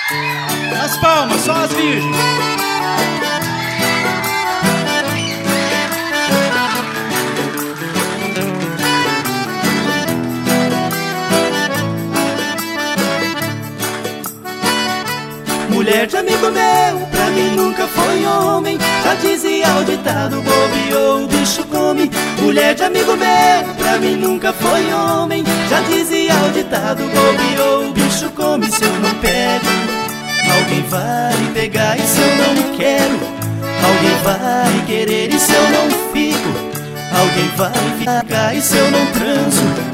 As palmas, só as virgens. Mulher de amigo meu, pra mim nunca foi homem. Já dizia o ditado, bobeou, o bicho come. Mulher de amigo meu, pra mim nunca foi homem. Já dizia o ditado, bobeou, o bicho come. Se eu não pego, alguém vai pegar. E se eu não quero, alguém vai querer. E se eu não fico, alguém vai ficar. E se eu não transo,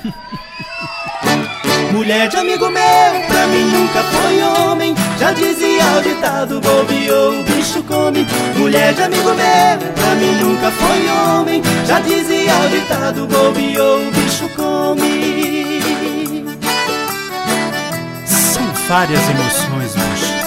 mulher de amigo meu, pra mim nunca foi homem. Já dizia o ditado, bobeou, o bicho come. Mulher de amigo meu, pra mim nunca foi homem. Já dizia o ditado, bobeou, o bicho come. São várias emoções, bicho.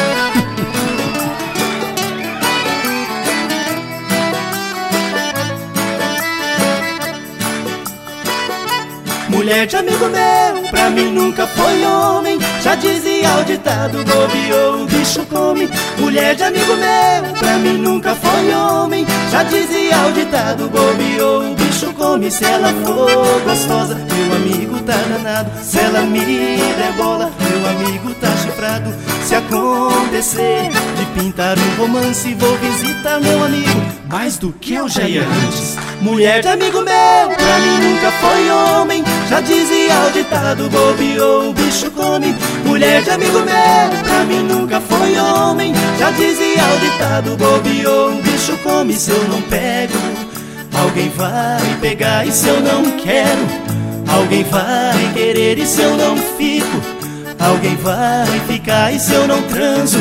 Mulher de amigo meu, pra mim nunca foi homem. Já dizia o ditado, bobeou, o bicho come. Mulher de amigo meu, pra mim nunca foi homem. Já dizia o ditado, bobeou, o bicho come. Se ela for gostosa, meu amigo tá danado. Se ela me der bola, meu amigo tá chifrado. Se acontecer de pintar um romance, vou visitar meu amigo mais do que eu já ia antes. Mulher de amigo meu, pra mim nunca foi homem. Já dizia o ditado, bobeou, o bicho come. Mulher de amigo meu, pra mim nunca foi homem. Já dizia o ditado, bobeou, o bicho come. Se eu não pego, alguém vai pegar. E se eu não quero, alguém vai querer. E se eu não fico, alguém vai ficar. E se eu não transo,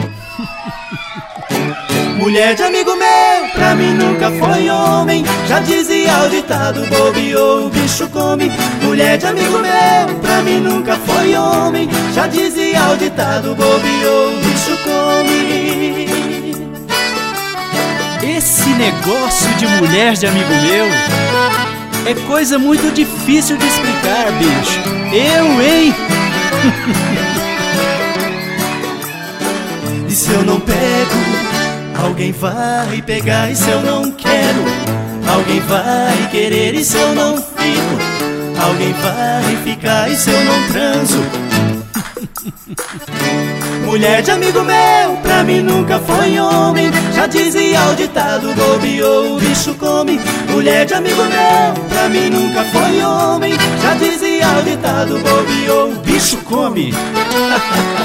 mulher de amigo meu, pra mim nunca foi homem. Já dizia o ditado, bobeou, o bicho come. Mulher de amigo meu, pra mim nunca foi homem. Já dizia o ditado, bobeou, o bicho come. Esse negócio de mulher de amigo meu é coisa muito difícil de explicar, bicho. Eu, hein? E se eu não pego, alguém vai pegar. E se eu não quero, alguém vai querer. E se eu não fico, alguém vai ficar. E se eu não transo, mulher de amigo meu, pra mim nunca foi homem. Já dizia o ditado, bobeou, o bicho come. Mulher de amigo meu, pra mim nunca foi homem. Já dizia o ditado, bobeou, o bicho come.